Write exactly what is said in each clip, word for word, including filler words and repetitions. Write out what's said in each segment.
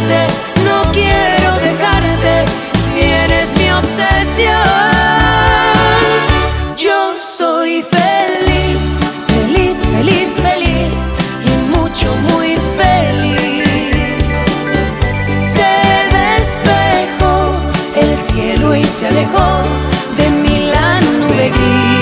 besarte, no quiero dejarte, si eres mi obsesión. Yo soy feliz, feliz, feliz, feliz y mucho, muy feliz. Se despejó el cielo y se alejó de mí la nube gris.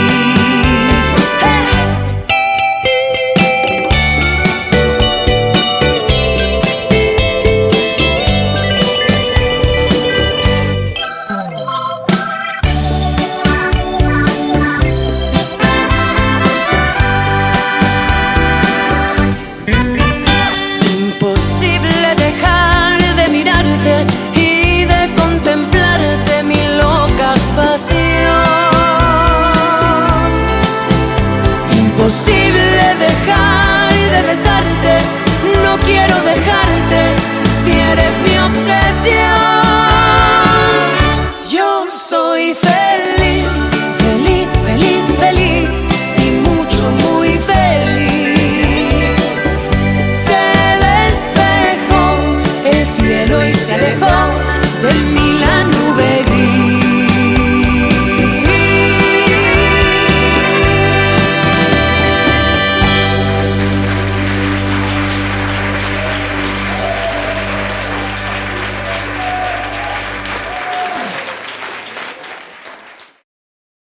Y de contemplarte mi loca pasión. Imposible dejar de besarte, no quiero dejarte, si eres mi obsesión.